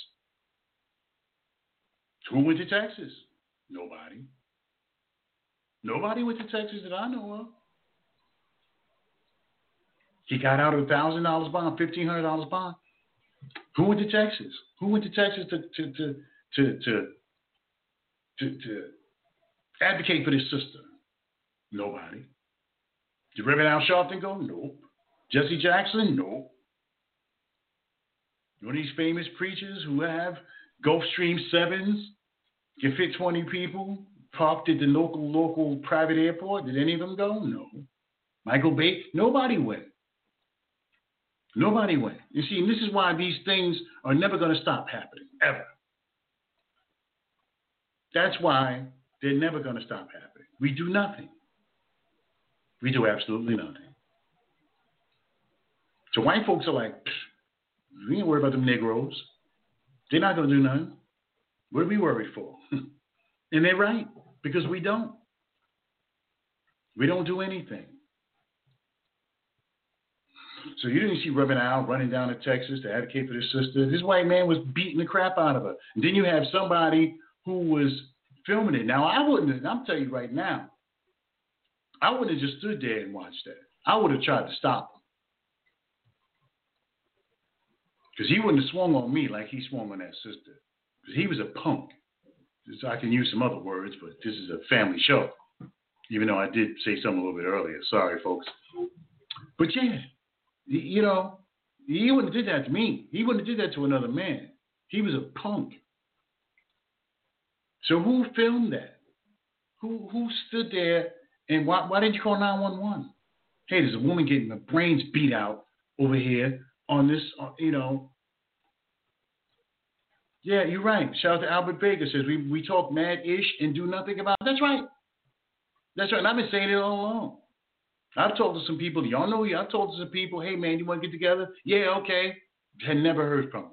Who went to Texas? Nobody. Nobody went to Texas that I know of. He got out of a one thousand dollars bond, fifteen hundred dollars bond. Who went to Texas? Who went to Texas to to to to to, to, to advocate for this sister? Nobody. Did Reverend Al Sharpton go? Nope. Jesse Jackson? Nope. One of these famous preachers who have Gulfstream sevens, can fit twenty people, parked at the local local private airport. Did any of them go? No. Michael Bay? Nobody went. Nobody went. You see, and this is why these things are never going to stop happening, ever. That's why they're never going to stop happening. We do nothing. We do absolutely nothing. So white folks are like, we ain't worried about them Negroes. They're not going to do nothing. What are we worried for? And they're right, because we don't. We don't do anything. So you didn't see Reverend Al running down to Texas to advocate for this sister. This white man was beating the crap out of her. And then you have somebody who was filming it. Now, I wouldn't have, I'm telling you right now, I wouldn't have just stood there and watched that. I would have tried to stop him. Because he wouldn't have swung on me like he swung on that sister. Because he was a punk. So I can use some other words, but this is a family show. Even though I did say something a little bit earlier. Sorry, folks. But yeah, you know, he wouldn't have did that to me. He wouldn't have did that to another man. He was a punk. So who filmed that? Who who stood there and why why didn't you call nine one one? Hey, there's a woman getting her brains beat out over here on this, you know. Yeah, you're right. Shout out to Albert Baker. Says we, we talk mad-ish and do nothing about it. That's right. That's right. And I've been saying it all along. I've talked to some people. Y'all know you. I've talked to some people. Hey, man, you want to get together? Yeah, okay. Had never heard from them.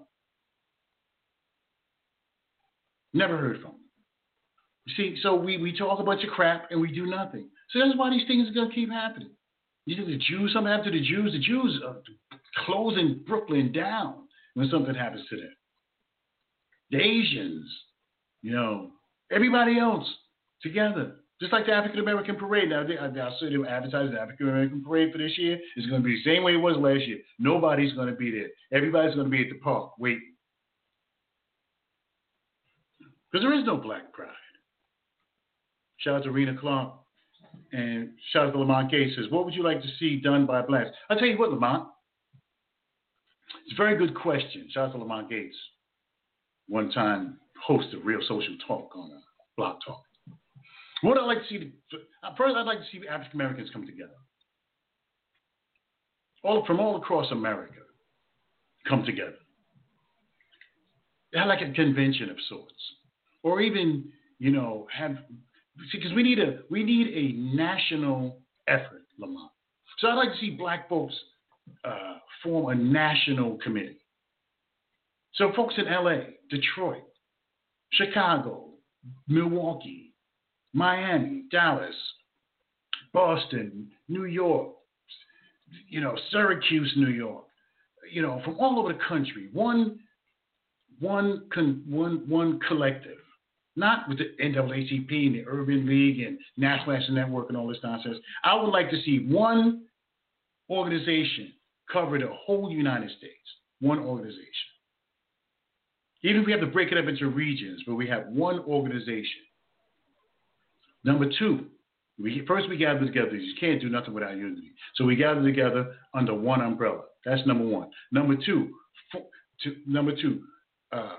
Never heard from them. You see, so we, we talk a bunch of crap and we do nothing. So that's why these things are going to keep happening. You think the Jews, something happened to the Jews? The Jews are closing Brooklyn down when something happens to them. The Asians, you know, everybody else together. Just like the African American parade. Now, I, I said they were advertising the African American parade for this year. It's going to be the same way it was last year. Nobody's going to be there. Everybody's going to be at the park waiting. Because there is no black pride. Shout out to Rena Clark. And shout out to Lamont Gates. Says, what would you like to see done by blacks? I'll tell you what, Lamont. It's a very good question. Shout out to Lamont Gates. One time host of Real Social Talk on a Block Talk. What I'd like to see, the, first I'd like to see African Americans come together. All from all across America, come together. Have like a convention of sorts, or even you know have because we need a we need a national effort, Lamont. So I'd like to see black folks uh, form a national committee. So folks in L A, Detroit, Chicago, Milwaukee, Miami, Dallas, Boston, New York, you know, Syracuse, New York, you know, from all over the country, one, one, con, one, one collective, not with the N double A C P and the Urban League and National Action Network and all this nonsense. I would like to see one organization cover the whole United States, one organization. Even if we have to break it up into regions, but we have one organization. Number two, we, first we gather together. You can't do nothing without unity. So we gather together under one umbrella. That's number one. Number two, for, to, number two, uh,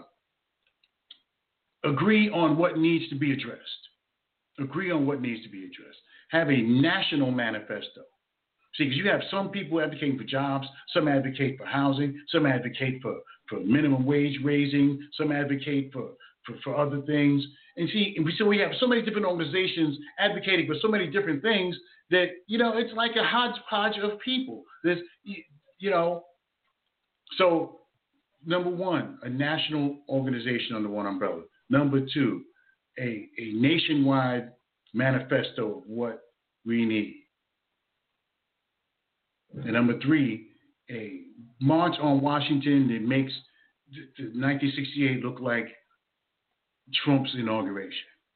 agree on what needs to be addressed. Agree on what needs to be addressed. Have a national manifesto. See, because you have some people advocating for jobs, some advocate for housing, some advocate for, for minimum wage raising, some advocate for, for, for other things. And see, and so we have so many different organizations advocating for so many different things that, you know, it's like a hodgepodge of people. There's, you know, so number one, a national organization under one umbrella. Number two, a, a nationwide manifesto of what we need. And number three, a march on Washington that makes nineteen sixty-eight look like Trump's inauguration.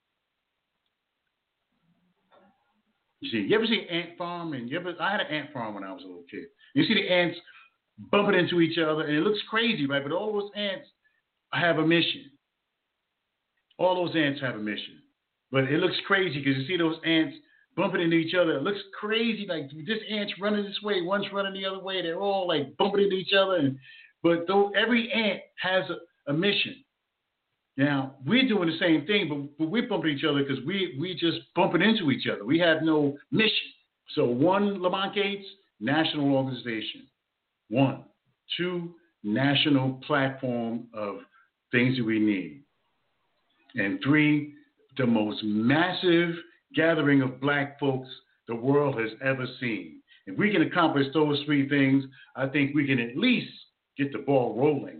You see, you ever see an ant farm? And you ever, I had an ant farm when I was a little kid. You see the ants bumping into each other, and it looks crazy, right? But all those ants have a mission. All those ants have a mission. But it looks crazy because you see those ants bumping into each other. It looks crazy. Like this ant's running this way, one's running the other way. They're all like bumping into each other. And, but though every ant has a, a mission. Now, we're doing the same thing, but, but we're bumping each other because we we just bumping into each other. We have no mission. So one, Lamont Gates, national organization. One. Two, national platform of things that we need. And three, the most massive gathering of black folks the world has ever seen. If we can accomplish those three things, I think we can at least get the ball rolling.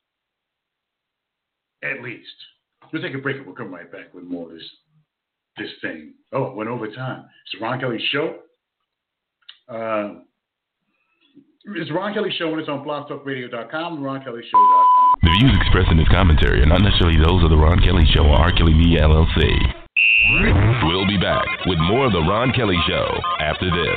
At least. We'll take a break and we'll come right back with more of this, this thing. Oh, it went over time. It's the Ron Kelly Show. Uh, it's the Ron Kelly Show and it's on blog talk radio dot com, the ron kelly show dot com. The views expressed in this commentary are not necessarily those of the Ron Kelly Show or R. Kelly Media, L L C. We'll be back with more of the Ron Kelly Show after this.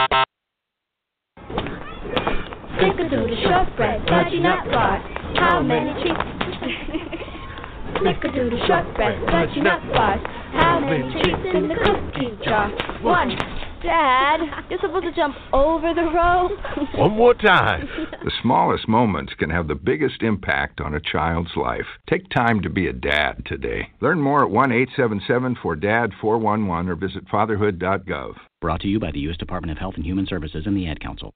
Snickerdoodle shortbread, fudgy nut bars. How many treats? Snickerdoodle shortbread, fudgy nut bars. How many treats in the cookie jar? One. Dad, you're supposed to jump over the rope. One more time. The smallest moments can have the biggest impact on a child's life. Take time to be a dad today. Learn more at one eight seven seven four D A D four one one or visit fatherhood dot gov. Brought to you by the U S Department of Health and Human Services and the Ad Council.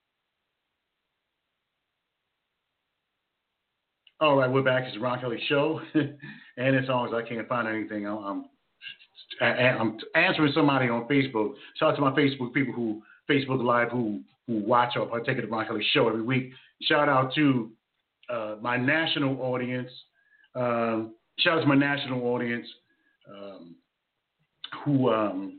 All right, we're back. It's the Ron Kelly Show. And as long as I can't find anything, I'm, I'm answering somebody on Facebook. Shout out to my Facebook people who, Facebook Live, who who watch or partake of the Ron Kelly Show every week. Shout out to uh, my national audience. Um, shout out to my national audience um, who... Um,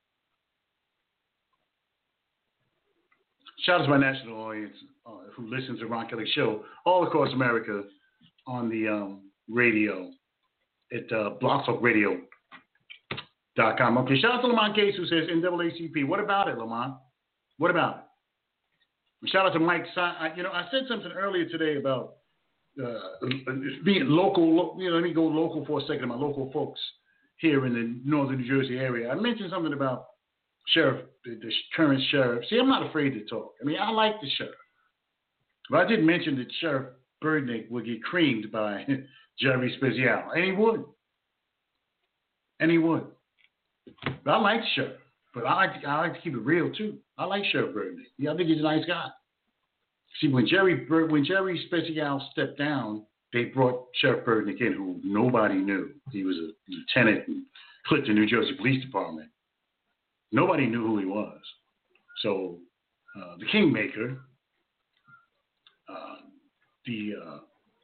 Shout out to my national audience uh, who listens to Ron Kelly Show all across America on the um, radio at uh, blog talk radio dot com. Okay, shout out to Lamont Gates who says N double A C P. What about it, Lamont? What about it? Shout out to Mike. I, you know, I said something earlier today about uh, being local. You know, let me go local for a second. My local folks here in the northern New Jersey area. I mentioned something about Sheriff, the, the current sheriff. See, I'm not afraid to talk. I mean, I like the sheriff. But I did mention that Sheriff Birdnick would get creamed by Jerry Spezial. And he would. And he would. But I like the sheriff. But I like, to, I like to keep it real, too. I like Sheriff Birdnick. Yeah, I think he's a nice guy. See, when Jerry when Jerry Spezial stepped down, they brought Sheriff Birdnick in, who nobody knew. He was a lieutenant in Clifton, New Jersey Police Department. Nobody knew who he was. So uh, the Kingmaker, uh, the uh,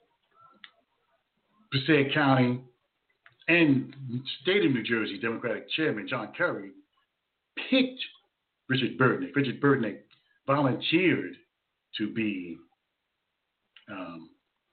Passaic County and State of New Jersey Democratic Chairman John Kerry picked Richard Birdnick. Richard Birdnick volunteered to be um,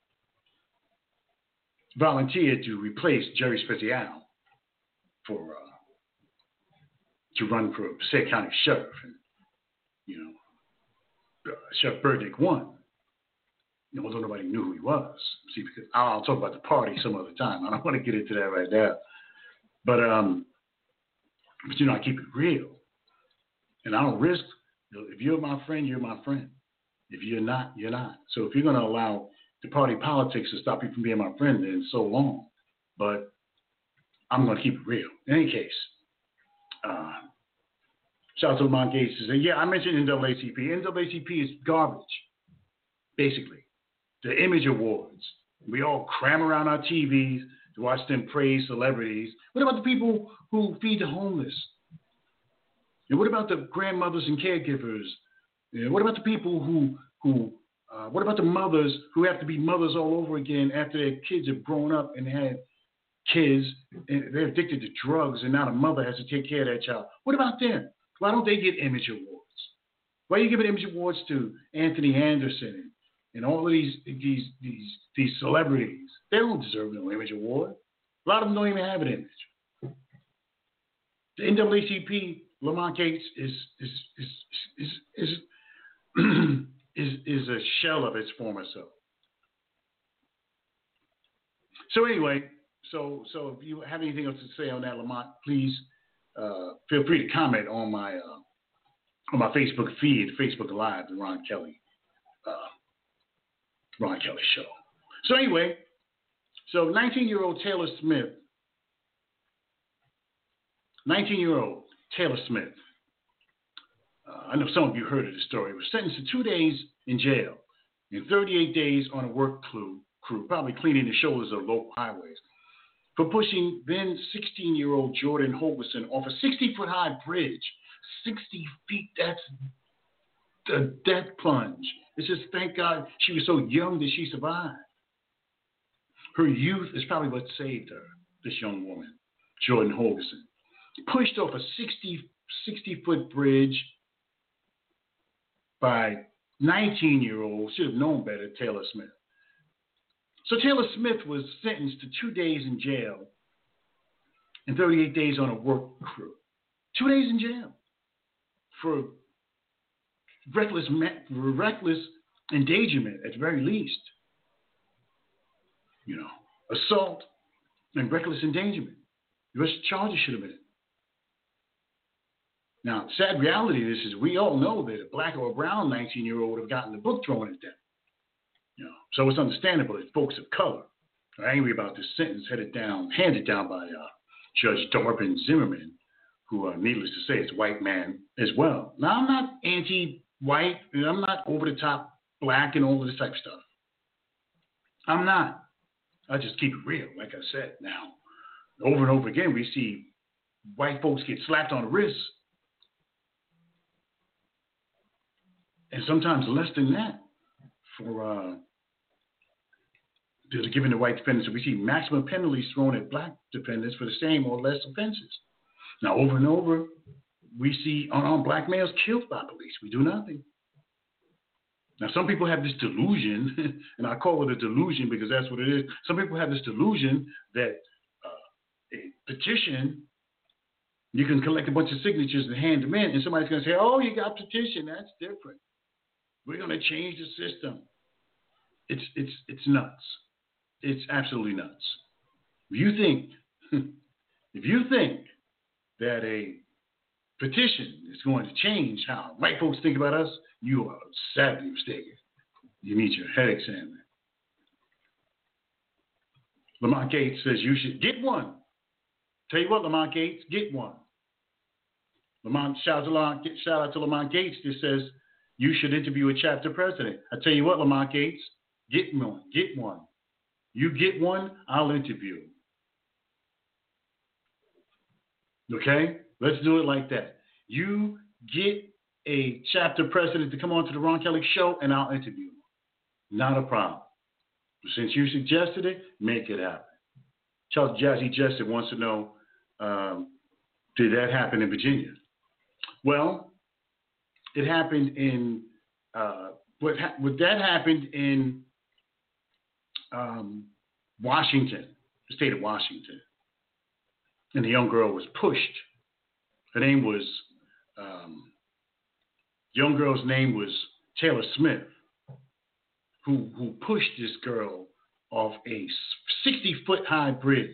volunteered to replace Jerry Spezial for. Uh, to run for Passaic County Sheriff. And, you know, uh, Sheriff Birdnick won. You know, although nobody knew who he was. See, because I'll talk about the party some other time. I don't want to get into that right now. But, um, but you know, I keep it real. And I don't risk, you know, if you're my friend, you're my friend. If you're not, you're not. So if you're going to allow the party politics to stop you from being my friend, then so long. But I'm going to keep it real. In any case, Uh, Shout out to Lamont Gates. And yeah, I mentioned N double A C P. N double A C P is garbage, basically. The Image Awards. We all cram around our T Vs to watch them praise celebrities. What about the people who feed the homeless? And what about the grandmothers and caregivers? And what about the people who, who uh, what about the mothers who have to be mothers all over again after their kids have grown up and had kids and they're addicted to drugs and now the mother has to take care of that child? What about them? Why don't they get Image Awards? Why are you giving Image Awards to Anthony Anderson and all of these these these these celebrities? They don't deserve no Image Award. A lot of them don't even have an image. The N double A C P, Lamont Gates is is is is is is, is a shell of its former self. So anyway, so so if you have anything else to say on that, Lamont, please uh, feel free to comment on my uh, on my Facebook feed, Facebook Live, the Ron Kelly uh, Ron Kelly Show. So anyway, so nineteen-year-old Taylor Smith, nineteen-year-old Taylor Smith. Uh, I know some of you heard of the story. Was sentenced to two days in jail and thirty-eight days on a work crew, crew, probably cleaning the shoulders of local highways, for pushing then sixteen-year-old Jordan Hogerson off a sixty-foot-high bridge. sixty feet, that's the death plunge. It's just, thank God she was so young that she survived. Her youth is probably what saved her, this young woman, Jordan Hogerson. Pushed off a sixty-foot bridge by nineteen-year-old, should have known better, Taylor Smith. So Taylor Smith was sentenced to two days in jail and thirty-eight days on a work crew. Two days in jail for reckless, reckless endangerment at the very least. You know, assault and reckless endangerment. The rest of the charges should have been. Now, sad reality of this is we all know that a black or a brown nineteen-year-old would have gotten the book thrown at them. You know, so it's understandable that folks of color are angry about this sentence headed down, handed down by uh, Judge Darvin Zimmerman, who, uh, needless to say, is a white man as well. Now, I'm not anti-white, and I'm not over-the-top black and all of this type of stuff. I'm not. I just keep it real, like I said. Now, over and over again, we see white folks get slapped on the wrist, and sometimes less than that for uh, they're giving the white defendants. So we see maximum penalties thrown at black defendants for the same or less offenses. Now, over and over, we see unarmed black males killed by police. We do nothing. Now, some people have this delusion, and I call it a delusion because that's what it is. Some people have this delusion that uh, a petition, you can collect a bunch of signatures and hand them in, and somebody's going to say, oh, you got a petition. That's different. We're going to change the system. It's it's it's nuts. It's absolutely nuts. If you think, if you think that a petition is going to change how white folks think about us, you are sadly mistaken. You need your head examined. Lamont Gates says you should get one. Tell you what, Lamont Gates, get one. Lamont shout out, shout out to Lamont Gates that says you should interview a chapter president. I tell you what, Lamont Gates, get one. Get one. You get one, I'll interview. Okay? Let's do it like that. You get a chapter president to come on to the Ron Kelly Show, and I'll interview him. Not a problem. Since you suggested it, make it happen. Charles Jazzy Jester wants to know, um, did that happen in Virginia? Well, it happened in, uh, what, ha- what that happened in um, Washington, the state of Washington. And the young girl was pushed. Her name was, um, young girl's name was Taylor Smith, who who pushed this girl off a sixty-foot high bridge.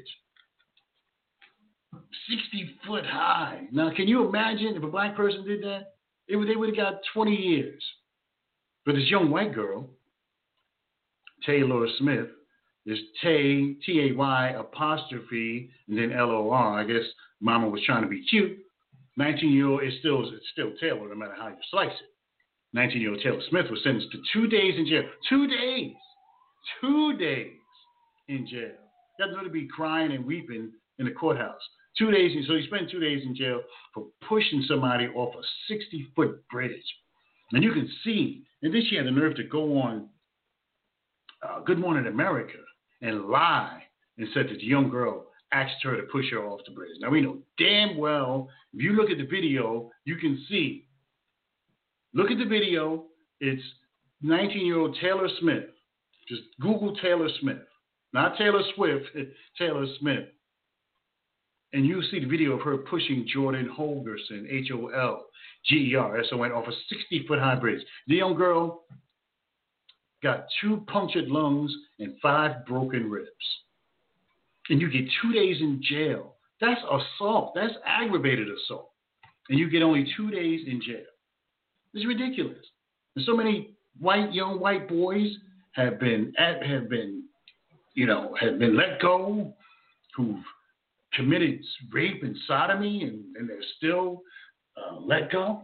sixty foot high. Now, can you imagine if a black person did that? It would, they would have got twenty years. But this young white girl, Taylor Smith, is Tay, T A Y apostrophe, and then L O R. I guess mama was trying to be cute. nineteen-year-old is still it's still Taylor, no matter how you slice it. nineteen-year-old Taylor Smith was sentenced to two days in jail. Two days. Two days in jail. You have to be crying and weeping in the courthouse. Two days. In, so he spent two days in jail for pushing somebody off a sixty-foot bridge. And you can see, and then she had the nerve to go on uh, Good Morning America and lie and said that the young girl asked her to push her off the bridge. Now, we know damn well, if you look at the video, you can see. Look at the video. It's nineteen-year-old Taylor Smith. Just Google Taylor Smith. Not Taylor Swift, Taylor Smith. And you see the video of her pushing Jordan Holgerson, H O L G E R S O N, off a sixty-foot high bridge. The young girl got two punctured lungs and five broken ribs. And you get two days in jail. That's assault. That's aggravated assault. And you get only two days in jail. It's ridiculous. And so many white, young white boys have been, have been, you know, have been let go, who've committed rape and sodomy, and, and they're still uh, let go.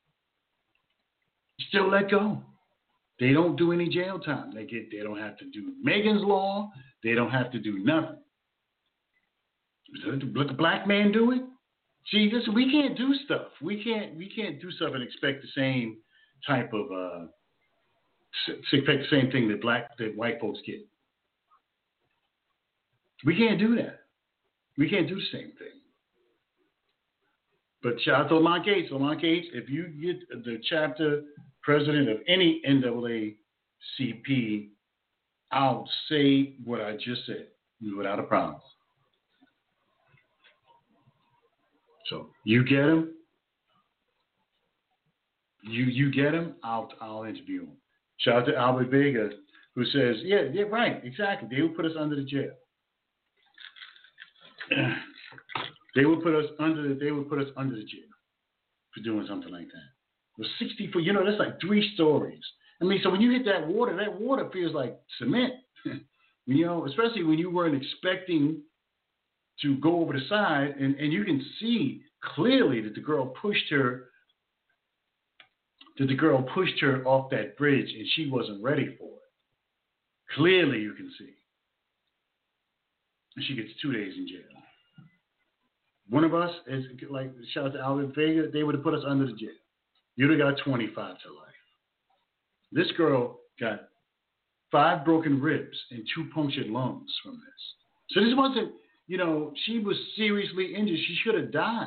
Still let go. They don't do any jail time. They get. They don't have to do Megan's Law. They don't have to do nothing. Let the black man do it. See, this we can't do stuff. We can't. We can't do stuff and expect the same type of uh, expect the same thing that black that white folks get. We can't do that. We can't do the same thing. But shout out to Lamont Gates. Lamont Gates, if you get the chapter president of any N double A C P, I'll say what I just said without a problem. So you get him. You you get him. I'll I'll interview him. Shout out to Albert Vega, who says, yeah, yeah, right, exactly. They will put us under the jail. They would put us under the, they would put us under the jail for doing something like that. With sixty foot, you know, that's like three stories. I mean, so when you hit that water, that water feels like cement. You know, especially when you weren't expecting to go over the side, and, and you can see clearly that the girl pushed her that the girl pushed her off that bridge and she wasn't ready for it. Clearly you can see. And she gets two days in jail. One of us is like, shout out to Albert Vega, they would have put us under the jail. You'd have got twenty-five to life. This girl got five broken ribs and two punctured lungs from this. So this wasn't, you know, she was seriously injured. She should have died.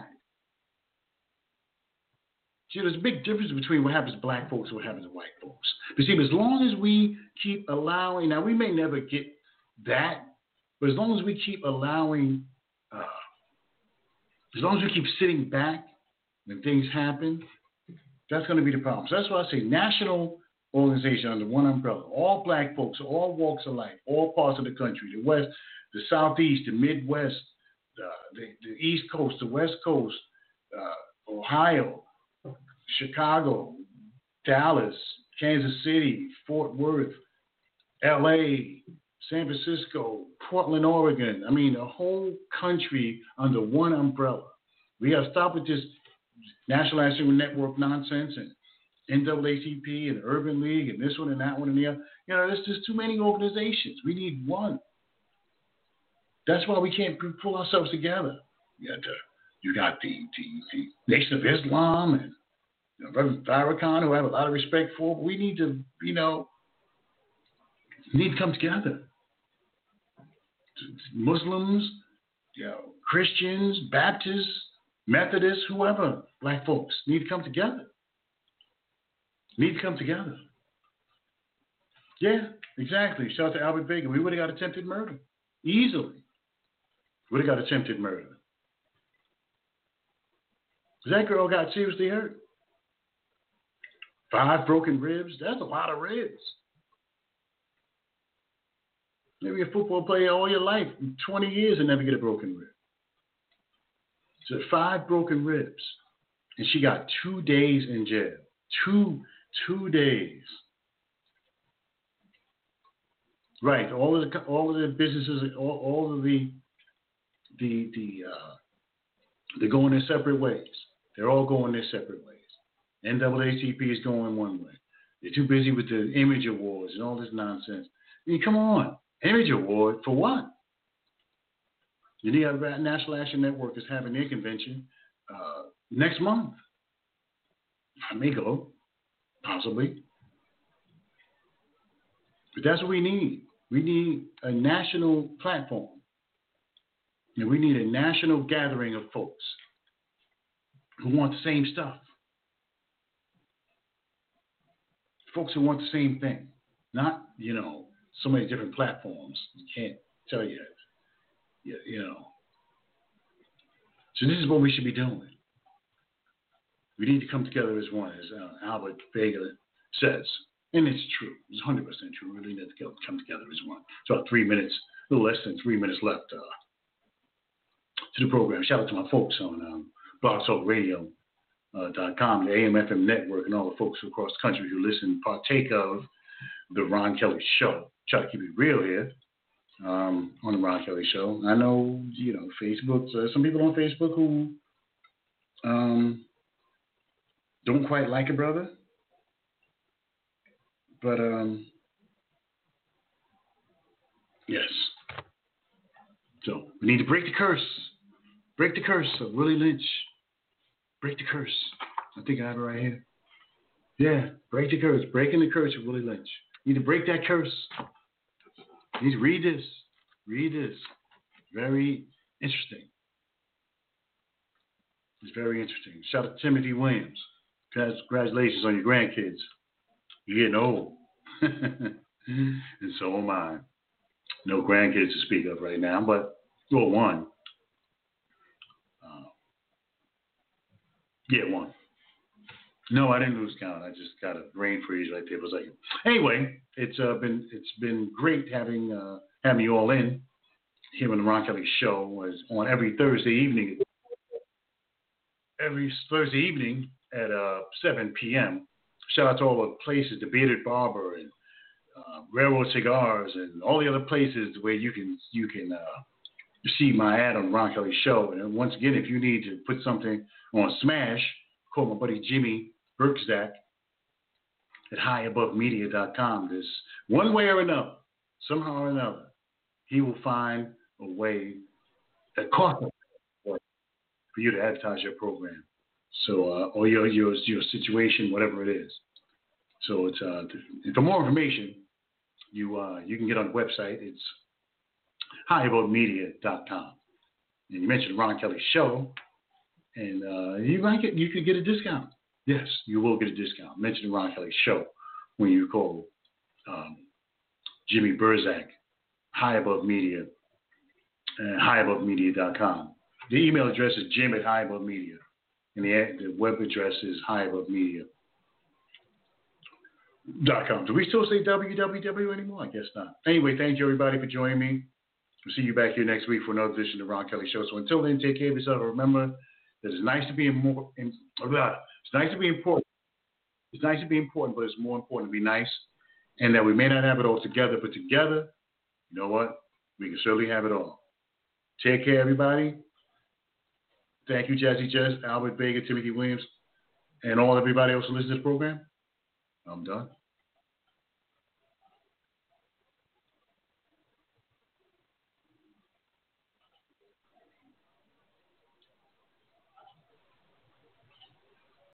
See, there's a big difference between what happens to black folks and what happens to white folks. But see, as long as we keep allowing, now we may never get that, but as long as we keep allowing, uh, as long as we keep sitting back when things happen, that's going to be the problem. So that's why I say national organization under one umbrella, all black folks, all walks of life, all parts of the country, the West, the Southeast, the Midwest, uh, the, the East Coast, the West Coast, uh, Ohio, Chicago, Dallas, Kansas City, Fort Worth, L A, San Francisco, Portland, Oregon. I mean, the whole country under one umbrella. We got to stop with this National Action Network nonsense and N double A C P and Urban League and this one and that one and the other. You know, there's just too many organizations. We need one. That's why we can't pull ourselves together. You got, the, you got the, the, the Nation of Islam and you know, Reverend Farrakhan, who I have a lot of respect for. But we need to, you know, we need to come together. Muslims, you know, Christians, Baptists, Methodists, whoever, black folks need to come together. Need to come together. Yeah, exactly. Shout out to Albert Vega. We would have got attempted murder. Easily. Would have got attempted murder. That girl got seriously hurt. Five broken ribs. That's a lot of ribs. Maybe a football player all your life, twenty years, and never get a broken rib. So five broken ribs. And she got two days in jail. Two, two days. Right. All of the all of the businesses, all, all of the the the uh, they're going their separate ways. They're all going their separate ways. N double A C P is going one way. They're too busy with the image awards and all this nonsense. I mean, come on. Image award for what? The National Action Network is having their convention uh, next month. I may go, possibly. But that's what we need. We need a national platform. And we need a national gathering of folks who want the same stuff. Folks who want the same thing. Not, you know, so many different platforms. You can't tell you that. You, you know. So this is what we should be doing. We need to come together as one, as uh, Albert Vega says. And it's true. It's one hundred percent true. We really need to come together as one. It's about three minutes, a little less than three minutes left uh, to the program. Shout out to my folks on um, blog talk radio dot com, uh, the A M F M network, and all the folks across the country who listen, partake of the Ron Kelly Show. Try to keep it real here um, on the Ron Kelly Show. I know, you know, Facebook, uh, some people on Facebook who um, don't quite like a brother. But, um, yes. So, we need to break the curse. Break the curse of Willie Lynch. Break the curse. I think I have it right here. Yeah, break the curse. Breaking the curse of Willie Lynch. You need to break that curse. You need to read this. Read this. Very interesting. It's very interesting. Shout out to Timothy Williams. Congratulations on your grandkids. You're getting old. And so am I. No grandkids to speak of right now, but, well, one. Uh, yeah, one. No, I didn't lose count. I just got a brain freeze right there for a second. Anyway, it's uh, been it's been great having uh, having you all in here on the Ron Kelly Show. Is on every Thursday evening. Every Thursday evening at uh, seven p.m. Shout out to all the places, the Bearded Barber and uh, Railroad Cigars and all the other places where you can you can uh, see my ad on the Ron Kelly Show. And once again, if you need to put something on Smash, call my buddy Jimmy Berkzak at high above media dot com. Because one way or another, somehow or another, he will find a way, a cost for you to advertise your program. So, uh, or your, your your situation, whatever it is. So, it's uh, to, for more information, you uh, you can get on the website. It's high above media dot com. And you mentioned Ron Kelly Show, and uh, you might get you could get a discount. Yes, you will get a discount. Mention the Ron Kelly Show when you call um, Jimmy Berkzak, High Above Media, uh, high above media dot com. The email address is jim at high above media. And the, the web address is high above media dot com. Do we still say w w w anymore? I guess not. Anyway, thank you everybody for joining me. We'll see you back here next week for another edition of the Ron Kelly Show. So until then, take care of yourself. Remember that it's nice to be in more. In, it's nice to be important. It's nice to be important, but it's more important to be nice. And that we may not have it all together, but together, you know what? We can certainly have it all. Take care, everybody. Thank you, Jazzy Jess, Albert Vega, Timothy Williams, and all everybody else who listens to this program. I'm done.